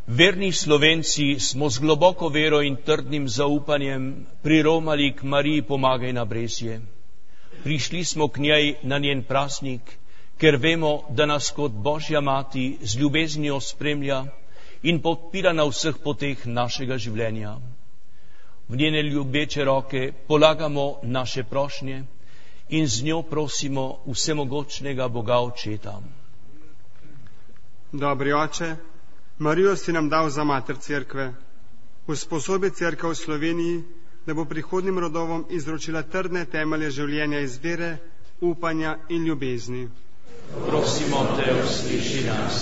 Verni Slovenci smo z globoko vero in trdnim zaupanjem priromali k Mariji Pomagaj na Bresje. Prišli smo k njej na njen praznik, ker vemo, da nas kot Božja mati z ljubeznijo spremlja in podpira na vseh poteh našega življenja. V njene ljubeče roke polagamo naše prošnje in z njo prosimo vsemogočnega Boga Očeta. Dobri oče, Marijo si nam dal za mater cerkve. Usposobi cerkev v Sloveniji, da bo prihodnim rodovom izročila trdne temelje življenja iz vere, upanja in ljubezni. Prosimo te, usliši nas.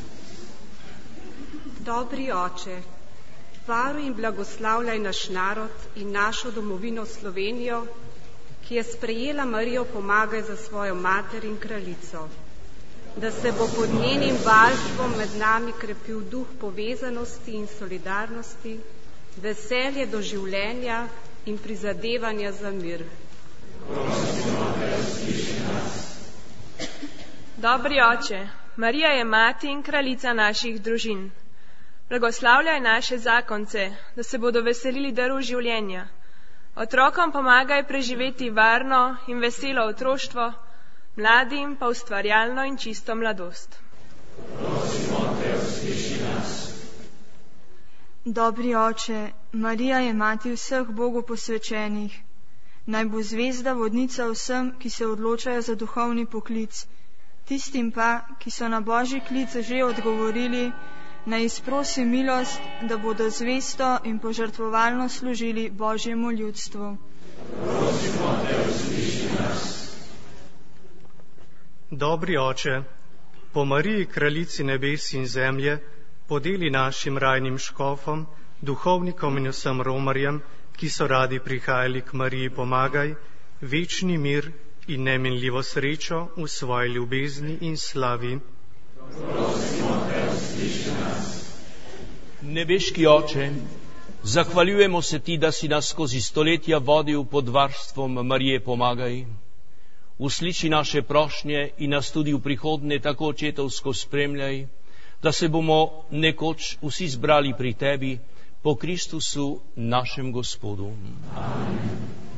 Dobri oče, varuj in blagoslavljaj naš narod in našo domovino Slovenijo, ki je sprejela Marijo Pomagaj za svojo mater in kraljico, da se bo pod njenim varstvom med nami krepil duh povezanosti in solidarnosti, veselje do življenja in prizadevanja za mir. Prosimo te, usliši nas. Dobri oče, Marija je mati in kraljica naših družin. Blagoslavljaj naše zakonce, da se bodo veselili darov življenja. Otrokom pomagaj preživeti varno in veselo otroštvo, mladim pa ustvarjalno in čisto mladost. Prosimo te, usliši nas. Dobri oče, Marija je mati vseh Bogu posvečenih. Naj bo zvezda vodnica vsem, ki se odločajo za duhovni poklic. Tistim pa, ki so na Božji klic že odgovorili, naj izprosi milost, da bodo zvesto in požrtvovalno služili Božjemu ljudstvu. Prosimo te, usliši nas. Dobri oče, po Mariji kraljici nebes in zemlje, podeli našim rajnim škofom, duhovnikom in vsem romarjem, ki so radi prihajali k Mariji Pomagaj, večni mir in neminljivo srečo v svoji ljubezni in slavi. Prosimo te, usliši nas. Nebeški oče, zahvaljujemo se ti, da si nas skozi stoletja vodil pod varstvom Marije Pomagaj. Usliši naše prošnje in nas tudi v prihodnje tako očetovsko spremljaj, da se bomo nekoč vsi zbrali pri tebi po Kristusu našem Gospodu. Amen.